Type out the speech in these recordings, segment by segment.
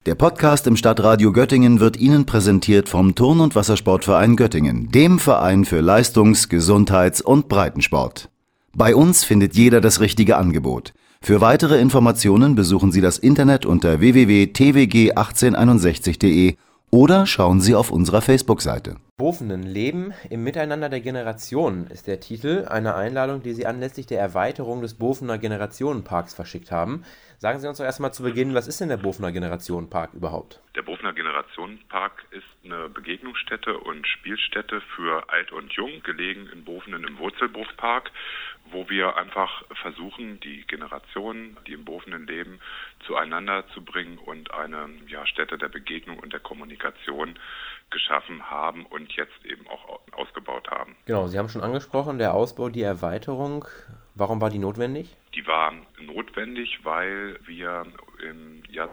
Der Podcast im Stadtradio Göttingen wird Ihnen präsentiert vom Turn- und Wassersportverein Göttingen, dem Verein für Leistungs-, Gesundheits- und Breitensport. Bei uns findet jeder das richtige Angebot. Für weitere Informationen besuchen Sie das Internet unter www.twg1861.de oder schauen Sie auf unserer Facebook-Seite. Bofenen Leben im Miteinander der Generationen ist der Titel einer Einladung, die Sie anlässlich der Erweiterung des Bofener Generationenparks verschickt haben. Sagen Sie uns doch erstmal zu Beginn, was ist denn der Bofener Generationenpark überhaupt? Der Bofener Generationenpark ist eine Begegnungsstätte und Spielstätte für Alt und Jung, gelegen in Bofenen im Wurzelbruchpark, wo wir einfach versuchen, die Generationen, die im Bofenen leben, zueinander zu bringen und eine Stätte der Begegnung und der Kommunikation geschaffen haben und jetzt eben auch ausgebaut haben. Genau, Sie haben schon angesprochen, der Ausbau, die Erweiterung. Warum war die notwendig? Die war notwendig, weil wir im Jahr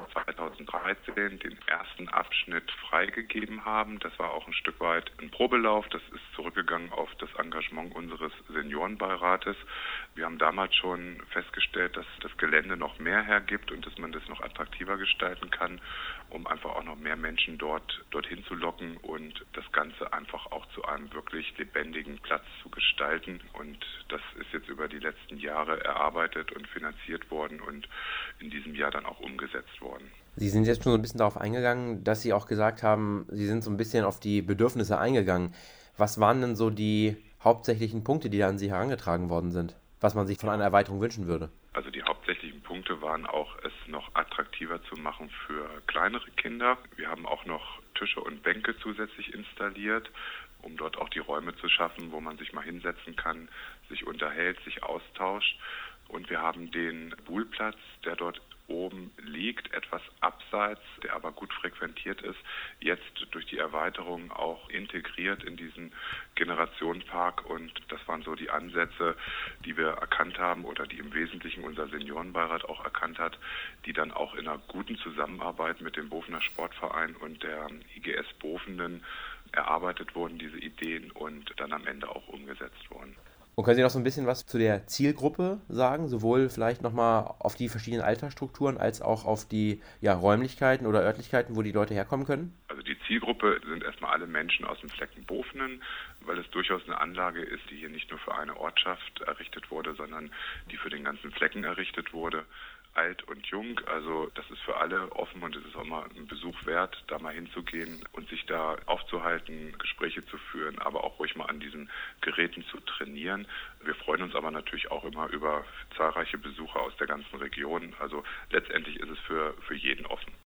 2013 den ersten Abschnitt freigegeben haben. Das war auch ein Stück weit ein Probelauf. Das ist zurückgegangen auf das Engagement unseres Seniorenbeirates. Wir haben damals schon festgestellt, dass das Gelände noch mehr hergibt und dass man das noch attraktiver gestalten kann, um einfach auch noch mehr Menschen dorthin zu locken und das Ganze einfach auch zu einem wirklich lebendigen Platz zu gestalten. Und das ist jetzt über die letzten Jahre erarbeitet und finanziert worden und in diesem Jahr dann auch umgesetzt worden. Sie sind jetzt schon so ein bisschen darauf eingegangen, dass Sie auch gesagt haben, Sie sind so ein bisschen auf die Bedürfnisse eingegangen. Was waren denn so die hauptsächlichen Punkte, die da an Sie herangetragen worden sind, was man sich von einer Erweiterung wünschen würde? Also die hauptsächlichen Punkte waren auch, es noch attraktiver zu machen für kleinere Kinder. Wir haben auch noch Tische und Bänke zusätzlich installiert, um dort auch die Räume zu schaffen, wo man sich mal hinsetzen kann, sich unterhält, sich austauscht. Und wir haben den Buhlplatz, der dort oben liegt, etwas abseits, der aber gut frequentiert ist, jetzt durch die Erweiterung auch integriert in diesen Generationenpark. Und das waren so die Ansätze, die wir erkannt haben oder die im Wesentlichen unser Seniorenbeirat auch erkannt hat, die dann auch in einer guten Zusammenarbeit mit dem Bofener Sportverein und der IGS Bofenen erarbeitet wurden, diese Ideen, und dann am Ende auch umgesetzt wurden. Und können Sie noch so ein bisschen was zu der Zielgruppe sagen, sowohl vielleicht nochmal auf die verschiedenen Altersstrukturen als auch auf die Räumlichkeiten oder Örtlichkeiten, wo die Leute herkommen können? Also die Zielgruppe sind erstmal alle Menschen aus dem Flecken Bofenen, weil es durchaus eine Anlage ist, die hier nicht nur für eine Ortschaft errichtet wurde, sondern die für den ganzen Flecken errichtet wurde. Alt und jung, also das ist für alle offen und es ist auch mal ein Besuch wert, da mal hinzugehen und sich da aufzuhalten, Gespräche zu führen, aber auch ruhig mal an diesen Geräten zu trainieren. Wir freuen uns aber natürlich auch immer über zahlreiche Besucher aus der ganzen Region. Also letztendlich ist es für jeden offen.